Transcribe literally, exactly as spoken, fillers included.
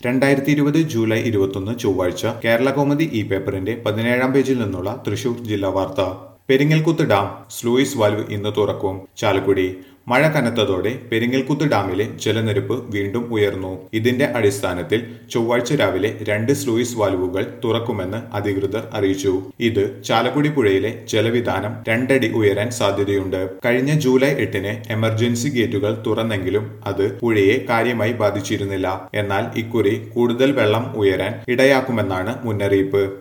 രണ്ടായിരത്തി ഇരുപത് ജൂലൈ ഇരുപത്തൊന്ന് ചൊവ്വാഴ്ച കേരളകൗമുദി ഇ പേപ്പറിന്റെ പതിനേഴാം പേജിൽ നിന്നുള്ള തൃശൂർ ജില്ലാ വാർത്ത. പെരിങ്ങൽകുത്ത് ഡാം സ്ലൂയിസ് വാൽവ് ഇന്ന് തുറക്കും. ചാലക്കുടി. മഴ കനത്തതോടെ പെരിങ്ങൽകുത്ത് ഡാമിലെ ജലനിരപ്പ് വീണ്ടും ഉയർന്നു. ഇതിന്റെ അടിസ്ഥാനത്തിൽ ചൊവ്വാഴ്ച രാവിലെ രണ്ട് സ്ലൂയിസ് വാൽവുകൾ തുറക്കുമെന്ന് അധികൃതർ അറിയിച്ചു. ഇത് ചാലക്കുടി പുഴയിലെ ജലവിധാനം രണ്ടടി ഉയരാൻ സാധ്യതയുണ്ട്. കഴിഞ്ഞ ജൂലൈ എട്ടിന് എമർജൻസി ഗേറ്റുകൾ തുറന്നെങ്കിലും അത് പുഴയെ കാര്യമായി ബാധിച്ചിരുന്നില്ല. എന്നാൽ ഇക്കുറി കൂടുതൽ വെള്ളം ഉയരാൻ ഇടയാക്കുമെന്നാണ് മുന്നറിയിപ്പ്.